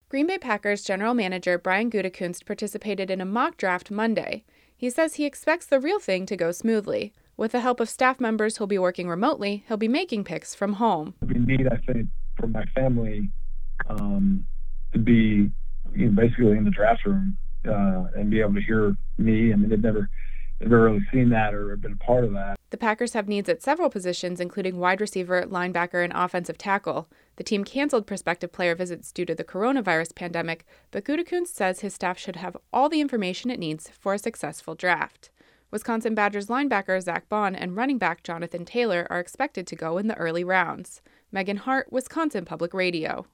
Green Bay Packers general manager Brian Gutekunst participated in a mock draft Monday. He says he expects the real thing to go smoothly. With the help of staff members who'll be working remotely, he'll be making picks from home. It'd be neat, I think, for my family to be basically in the draft room and be able to hear me. I mean, they've never really seen that or been a part of that. The Packers have needs at several positions, including wide receiver, linebacker, and offensive tackle. The team canceled prospective player visits due to the coronavirus pandemic, but Gutekunst says his staff should have all the information it needs for a successful draft. Wisconsin Badgers linebacker Zach Bond and running back Jonathan Taylor are expected to go in the early rounds. Megan Hart, Wisconsin Public Radio.